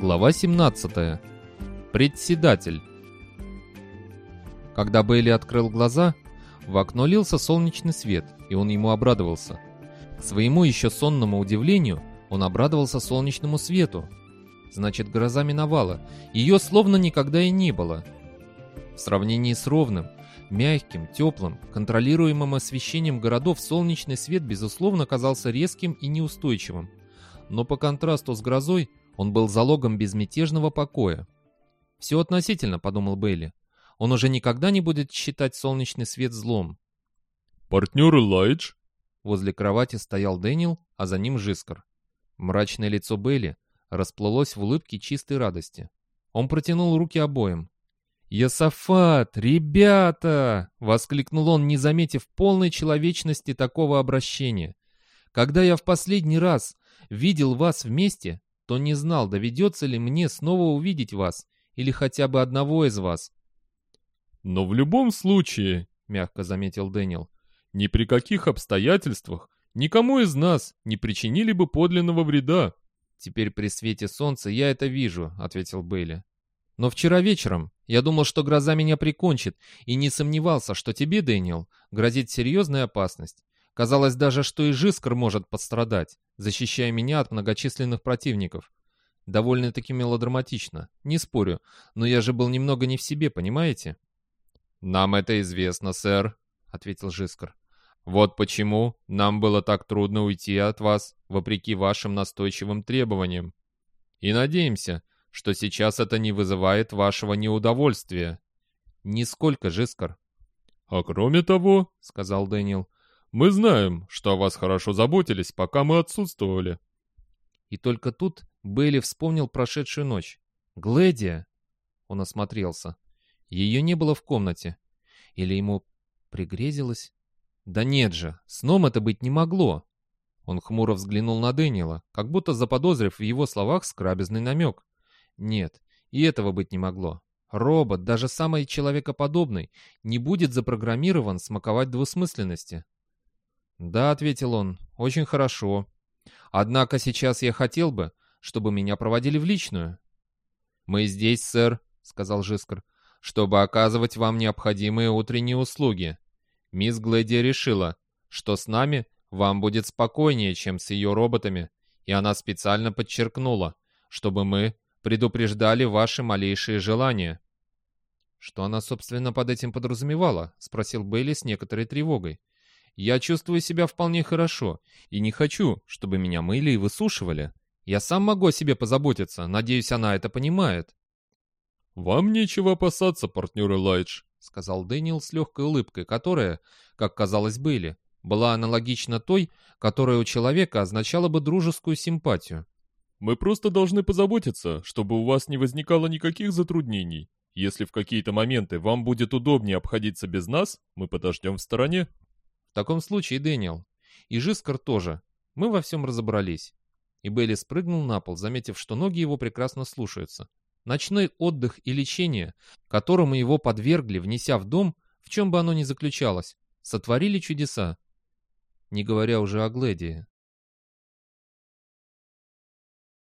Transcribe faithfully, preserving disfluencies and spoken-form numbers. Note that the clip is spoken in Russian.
Глава семнадцатая. Председатель. Когда Бейли открыл глаза, в окно лился солнечный свет, и он ему обрадовался. К своему еще сонному удивлению, он обрадовался солнечному свету. Значит, гроза миновала, ее словно никогда и не было. В сравнении с ровным, мягким, теплым, контролируемым освещением городов солнечный свет, безусловно, казался резким и неустойчивым. Но по контрасту с грозой он был залогом безмятежного покоя. «Все относительно», — подумал Бейли. «Он уже никогда не будет считать солнечный свет злом». «Партнер Элайдж?» Возле кровати стоял Дэниел, а за ним Жискар. Мрачное лицо Бейли расплылось в улыбке чистой радости. Он протянул руки обоим. «Йосафат! Ребята!» — воскликнул он, не заметив полной человечности такого обращения. «Когда я в последний раз видел вас вместе, то не знал, доведется ли мне снова увидеть вас, или хотя бы одного из вас». «Но в любом случае, — мягко заметил Дэниел, — ни при каких обстоятельствах никому из нас не причинили бы подлинного вреда». «Теперь при свете солнца я это вижу», — ответил Бейли. «Но вчера вечером я думал, что гроза меня прикончит, и не сомневался, что тебе, Дэниел, грозит серьезная опасность. Казалось даже, что и Жискар может пострадать, защищая меня от многочисленных противников. Довольно-таки мелодраматично, не спорю, но я же был немного не в себе, понимаете?» «Нам это известно, сэр», — ответил Жискар. «Вот почему нам было так трудно уйти от вас, вопреки вашим настойчивым требованиям. И надеемся, что сейчас это не вызывает вашего неудовольствия». «Нисколько, Жискар». «А кроме того, — сказал Дэниел, — мы знаем, что о вас хорошо заботились, пока мы отсутствовали». И только тут Бейли вспомнил прошедшую ночь. «Глэдия!» Он осмотрелся. Ее не было в комнате. Или ему пригрезилось? Да нет же, сном это быть не могло. Он хмуро взглянул на Дэниела, как будто заподозрив в его словах скрабезный намек. Нет, и этого быть не могло. Робот, даже самый человекоподобный, не будет запрограммирован смаковать двусмысленности. «Да», — ответил он, — «очень хорошо. Однако сейчас я хотел бы, чтобы меня проводили в личную». «Мы здесь, сэр», — сказал Жискар, — «чтобы оказывать вам необходимые утренние услуги. Мисс Глэдия решила, что с нами вам будет спокойнее, чем с ее роботами, и она специально подчеркнула, чтобы мы предупреждали ваши малейшие желания». «Что она, собственно, под этим подразумевала?» — спросил Бейли с некоторой тревогой. «Я чувствую себя вполне хорошо и не хочу, чтобы меня мыли и высушивали. Я сам могу о себе позаботиться, надеюсь, она это понимает». «Вам нечего опасаться, партнер Элайдж», — сказал Дэниел с легкой улыбкой, которая, как казалось Бейли, была аналогична той, которая у человека означала бы дружескую симпатию. «Мы просто должны позаботиться, чтобы у вас не возникало никаких затруднений. Если в какие-то моменты вам будет удобнее обходиться без нас, мы подождем в стороне». «В таком случае, Дэниел, и Жискар тоже, мы во всем разобрались». И Бейли спрыгнул на пол, заметив, что ноги его прекрасно слушаются. Ночной отдых и лечение, которому его подвергли, внеся в дом, в чем бы оно ни заключалось, сотворили чудеса. Не говоря уже о Глэдии.